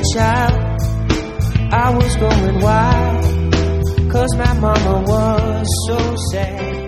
child, I was going wild, 'cause my mama was so sad.